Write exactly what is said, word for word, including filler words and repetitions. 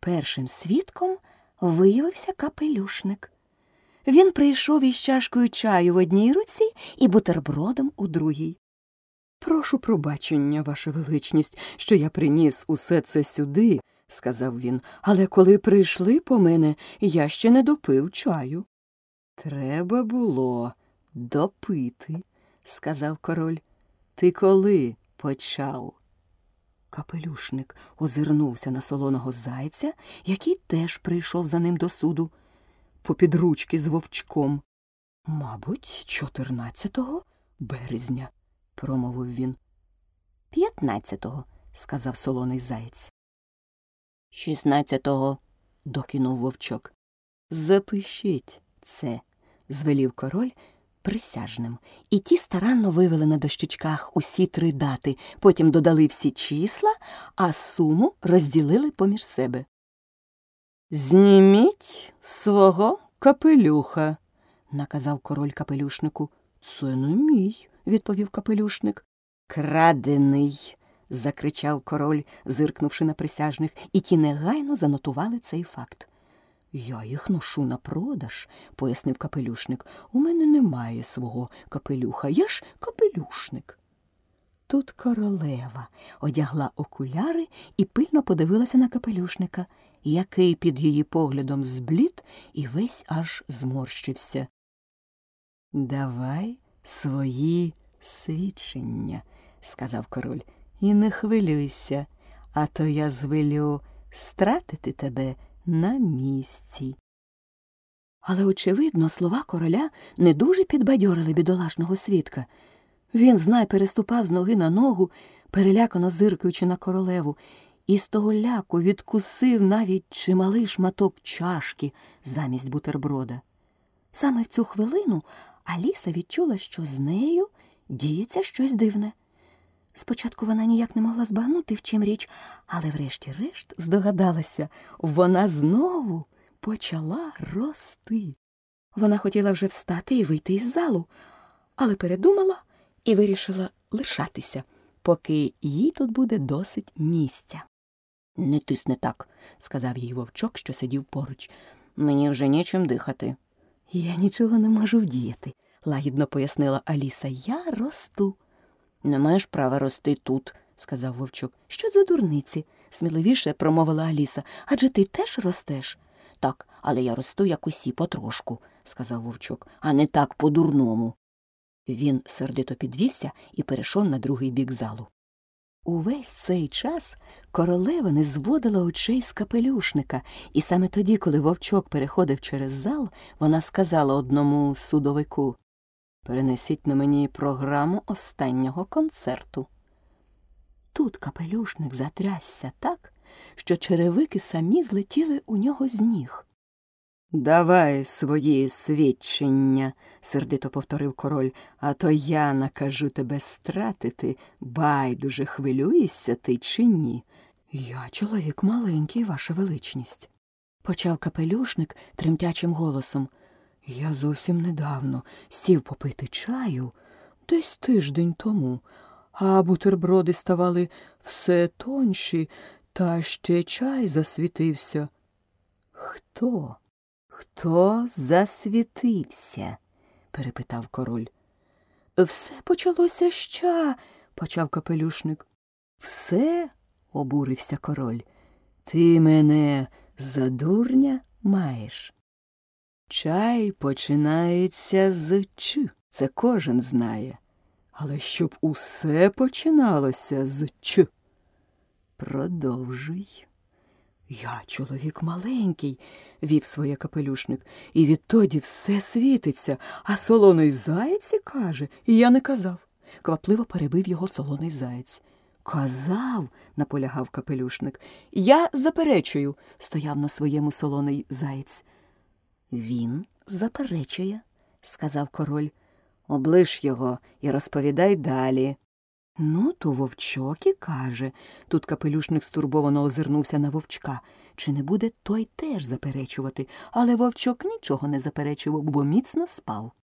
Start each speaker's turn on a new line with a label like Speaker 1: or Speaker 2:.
Speaker 1: першим свідком виявився Капелюшник. Він прийшов із чашкою чаю в одній руці і бутербродом у другій.
Speaker 2: «Прошу пробачення, ваша величність, що я приніс усе це сюди», – сказав він, «але коли прийшли по мене, я ще не допив чаю». «Треба було допити», – сказав король. «Ти коли почав?»
Speaker 1: Капелюшник озирнувся на солоного зайця, який теж прийшов за ним до суду, попід ручки з вовчком. «Мабуть, чотирнадцятого березня», – промовив він. «П'ятнадцятого», – сказав солоний заєць. «Шістнадцятого», – докинув вовчок. «Запишіть це», – звелів король присяжним, і ті старанно вивели на дощечках усі три дати, потім додали всі числа, а суму розділили поміж себе.
Speaker 2: «Зніміть свого капелюха»,
Speaker 1: – наказав король Капелюшнику. «Це не мій», – відповів Капелюшник. «Крадений», – закричав король, зиркнувши на присяжних, і ті негайно занотували цей факт. «Я їх ношу на продаж», – пояснив Капелюшник. «У мене немає свого капелюха, я ж Капелюшник». Тут королева одягла окуляри і пильно подивилася на Капелюшника, який під її поглядом зблід і весь аж зморщився. «Давай свої свідчення», – сказав король, – «і не хвилюйся, а то я звелю стратити тебе на місці». Але, очевидно, слова короля не дуже підбадьорили бідолашного свідка. Він, знай, переступав з ноги на ногу, перелякано зиркаючи на королеву, і з того ляку відкусив навіть чималий шматок чашки замість бутерброда. Саме в цю хвилину Аліса відчула, що з нею діється щось дивне. Спочатку вона ніяк не могла збагнути, в чим річ, але врешті-решт здогадалася, вона знову почала рости. Вона хотіла вже встати і вийти із залу, але передумала і вирішила лишатися, поки їй тут буде досить місця. «Не тисни так», – сказав їй вовчок, що сидів поруч. «Мені вже нічим дихати». «Я нічого не можу вдіяти», – лагідно пояснила Аліса. «Я росту». «Не маєш права рости тут», – сказав вовчок. «Що за дурниці?» – сміливіше промовила Аліса. «Адже ти теж ростеш?» «Так, але я росту, як усі, потрошку», – сказав вовчок, – «а не так по-дурному». Він сердито підвівся і перейшов на другий бік залу. Увесь цей час королева не зводила очей з Капелюшника, і саме тоді, коли вовчок переходив через зал, вона сказала одному судовику: «Перенесіть на мені програму останнього концерту». Тут Капелюшник затрясся так, що черевики самі злетіли у нього з ніг. «Давай свої свідчення», – сердито повторив король, «а то я накажу тебе стратити, байдуже, хвилюєшся ти чи ні». «Я чоловік маленький, ваша величність», – почав Капелюшник тремтячим голосом. «Я зовсім недавно сів попити чаю, десь тиждень тому, а бутерброди ставали все тонші, та ще чай засвітився». «Хто? Хто засвітився?» – перепитав король. «Все почалося з ча», – почав Капелюшник. «Все?» – обурився король. «Ти мене за дурня маєш? Чай починається з «ч», це кожен знає. Але щоб усе починалося з «ч». Продовжуй». «Я чоловік маленький», – вів своє Капелюшник, «і відтоді все світиться, а солоний заєць каже, і я не казав». Квапливо перебив його солоний заєць. «Казав», – наполягав Капелюшник. «Я заперечую», – стояв на своєму солоний заєць. «Він заперечує», – сказав король. «Облиш його і розповідай далі». «Ну, то вовчок і каже». Тут Капелюшник стурбовано озирнувся на вовчка. Чи не буде той теж заперечувати? Але вовчок нічого не заперечував, бо міцно спав.